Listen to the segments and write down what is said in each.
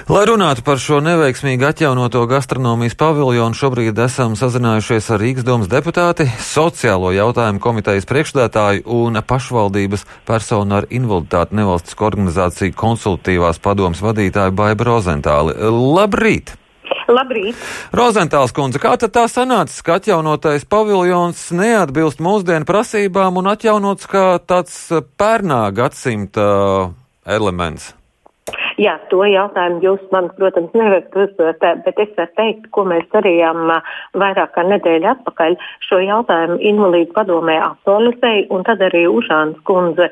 Lai runātu par šo neveiksmīgi atjaunoto gastronomijas paviljonu, šobrīd esam sazinājušies ar Rīgas domas deputāti, sociālo jautājumu komitejas priekšsēdētāju un pašvaldības personu ar invaliditāti nevalstisko organizāciju konsultatīvās padomes vadītāju Baibu Rozentāli. Labrīt! Labrīt! Rozentāls kundze, kā tad tā sanācis, ka atjaunotais paviljons neatbilst mūsdienu prasībām un atjaunots kā tāds pērnā gadsimta elements? Jā, to jautājumu jūs man, protams, nevarat uzdot, bet es varu teikt, ko mēs darījām vairāk kā nedēļu atpakaļ. Šo jautājumu invalīdu padomē aktualizēja, un tad arī Užānas kundze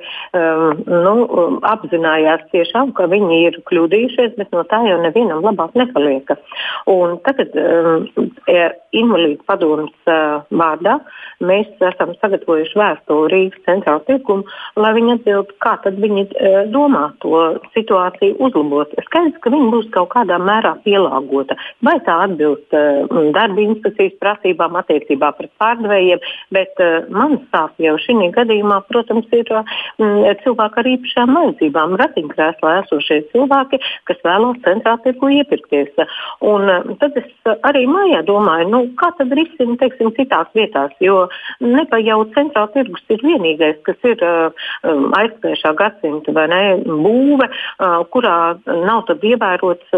apzinājās tiešām, ka viņi ir kļūdījušies, bet no tā jau nevienam labāk nepaliek. Un tagad invalīdu padomes vārdā mēs esam sagatavojuši vēstuli Rīgas centrāla tirgumu, lai viņi atbild, kā tad viņi domā to situāciju uzlabot. Skaidrs, ka viņi būs kaut kādā mērā pielāgota. Vai tā atbilst darba inspekcijas prasībām attiecībā pret pārdevējiem, bet manas sāp jau šī gadījumā, protams, ir cilvēki ar īpašām vajadzībām, ratiņkrēslā esošie cilvēki, kas vēlos centrāla tirgu iepirkties. Un tad es arī mājā domāju, kā tad risina, teiksim, citās vietās, jo ne pa jau centrāla tirgus ir vienīgais, kas ir aizpējušā gadsimta vai ne būve, kurā nav tad ievērots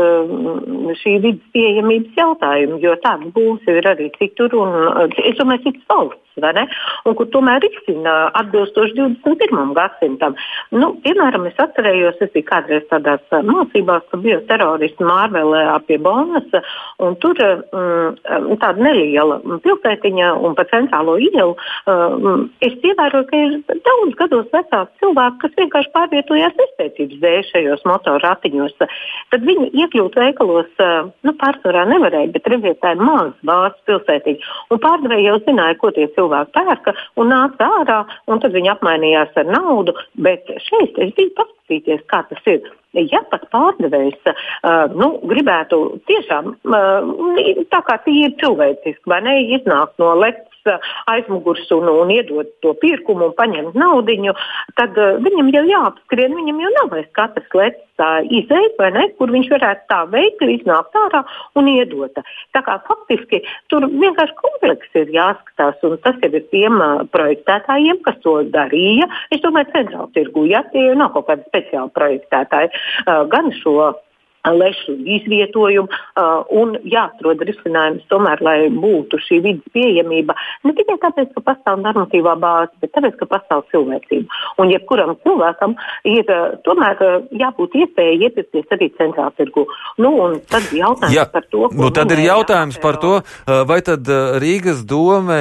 šī vidas pieejamības jautājumi, jo tādas būvs ir arī citur un, es domāju, citas valsts, vai ne? Un kur tomēr risina atbilstoši 21. gadsimtam. Piemēram, es atcerējos, es biju kādreiz tādās mācībās, ka bija terorismu ārvēlē pie Bonas, un tur tāda neliela pilsētiņa un pa centrālo ielu. Es ievēroju, ka ir daudz gados vecāki cilvēki, kas vienkārši pārvietojās izpētības dēļ šajos motorratiņos. Tad viņi iekļūt veikalos, pārsvarā nevarēja, bet redziet, tā ir maz vārds pilsētiņa. Un pārdevēji jau zināja, ko tie cilvēki pērka un nāca ārā, un tad viņi apmainījās ar naudu, bet šeit es biju paskatīties, kā tas ir. Ja pat pārdevējs gribētu tiešām, tā kā tīri cilvēciski, vai ne, iznākt no lekts aizmugurs un iedot to pirkumu un paņemt naudiņu, tad viņam jau jāapskrien, viņam jau nav vairs katrs lets izēt, vai ne, kur viņš varētu tā veikli iznākt ārā un iedot. Tā kā faktiski tur vienkārši kompleks ir jāskatās, un tas jau ir tiem projektētājiem, kas to darīja. Es domāju, centrāla tirgu, ja tie nav kaut kādi speciāli projektētāji, gan šo lešu izvietojumu un jāatrod risinājums tomēr, lai būtu šī vidas pieejamība. Ne tikai tāpēc, ka pastāv normatīvā bāze, bet tāpēc, ka pastāv cilvēcība. Un jebkuram cilvēkam ir tomēr jābūt iespēja iepirkties arī centrāla tirgu. Un tad jautājums par to, tad ir jautājums par to, vai tad Rīgas dome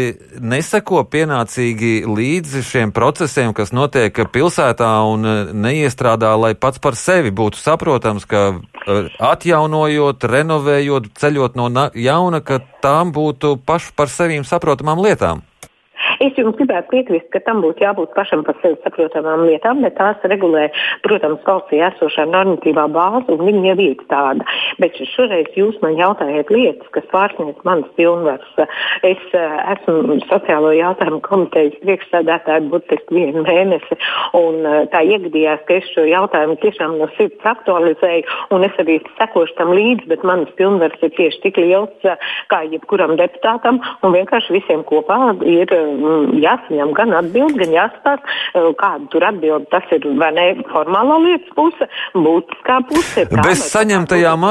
neseko pienācīgi līdzi šiem procesiem, kas notiek pilsētā un neiestrādā, lai pats par sevi būtu saprotams, ka atjaunojot, renovējot, ceļot no jauna, ka tām būtu paši par sevīm saprotamām lietām. Es jums gribētu piekrist, ka tam būtu jābūt pašam par sevi saprotamām lietām, bet tās regulē, protams, valstī esošā normatīvā bāze, un viņa jau ir tāda. Bet šoreiz jūs man jautājat lietas, kas pārsniedz manas pilnvaras. Es esmu sociālo jautājumu komitejas priekšsēdētāja burtiski 1 mēnesi, un tā iegadījās, ka es šo jautājumu tiešām no sirds aktualizēju, un es arī sekošu tam līdzi, bet manas pilnvaras ir tieši tik liels kā jebkuram deputātam, un vienkārši visiem kopā ir jāsaņem gan atbild, gan jāstāst, kāda tur atbild. Tas ir, vai ne, formālā lietas puse, būtiskā puse. Bez saņemtajām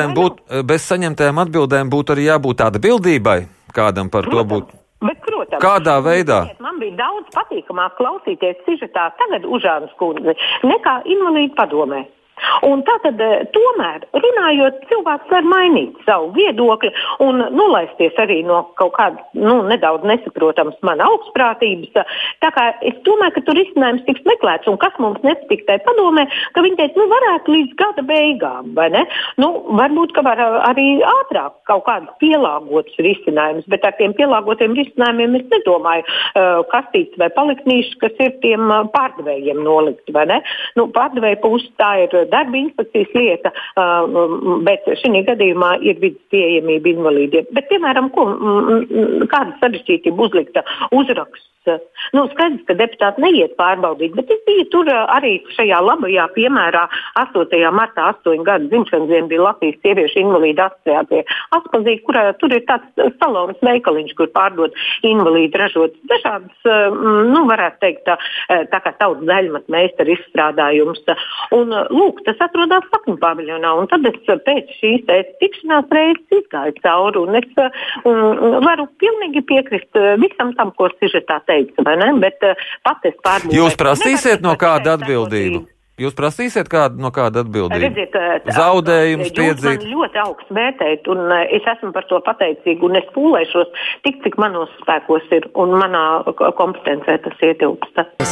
atbildēm būtu arī jābūt atbildībai kādam par to būt. Bet, protams, kādā veidā? Man bija daudz patīkamāk klausīties sižetā tagad Užānas kundzi nekā invalīdu padomē. Un tātad, tomēr, runājot, cilvēks var mainīt savu viedokli un nolaisties arī no kaut kāda, nedaudz nesaprotams man augstprātības. Tā kā es domāju, ka tur risinājums tiks meklēts, un kas mums nepatīk tai padomē, ka viņi teica, varētu līdz gada beigām, vai ne? Varbūt, ka var arī ātrāk kaut kāds pielāgots risinājums, bet ar tiem pielāgotiem risinājumiem es nedomāju kastītes vai paliktnīšas, kas ir tiem pārdevējiem nolikt, vai ne? Pārdevēja pusi tā ir darba inspekcijas lieta, bet šī gadījumā ir vidas pieejamība invalīdiem. Bet, piemēram, kāda sarežģītība uzlikta uzraksts Skaidrs, ka deputāti neiet pārbaudīt, bet es biju tur arī šajā labajā piemērā 8. martā 8 gadu dzimšanas diena bija Latvijas sieviešu invalīdu asociācija Aspazī, kurā tur ir tāds salons veikaliņš, kur pārdod invalīdu ražot dažādas, varētu teikt, tā kā tautas zaļumat meistaru izstrādājums. Un, lūk, tas atrodas Sakņu paviljonā, un tad es pēc šīs tikšanās reizes izgāju cauri, un es varu pilnīgi piekrist visam tam, ko sižetā teica, vai ne? Bet pat es pārbūvēju. Jūs prasīsiet no kāda atbildību? Jūs prasīsiet no kāda atbildību? Redziet, zaudējums piedzīt? Jūs man ļoti augstu vērtējat, un es esmu par to pateicīga, un es pūlēšos tik, cik manos spēkos ir, un manā kompetencē tas ietilpst.